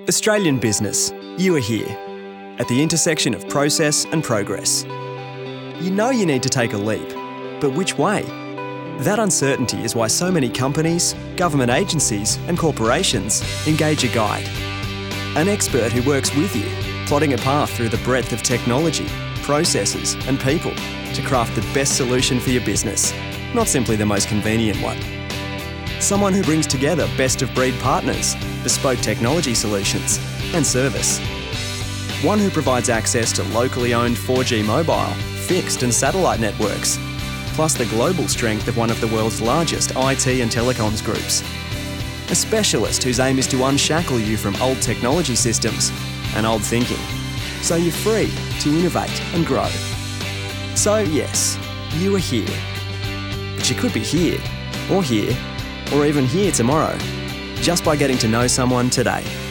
Australian business, you are here, at the intersection of process and progress. You know you need to take a leap, but which way? That uncertainty is why so many companies, government agencies and corporations engage a guide. An expert who works with you, plotting a path through the breadth of technology, processes and people to craft the best solution for your business, not simply the most convenient one. Someone who brings together best-of-breed partners, bespoke technology solutions and service. One who provides access to locally owned 4G mobile, fixed and satellite networks, plus the global strength of one of the world's largest IT and telecoms groups. A specialist whose aim is to unshackle you from old technology systems and old thinking, so you're free to innovate and grow. So yes, you are here. But you could be here, or even here tomorrow, just by getting to know someone today.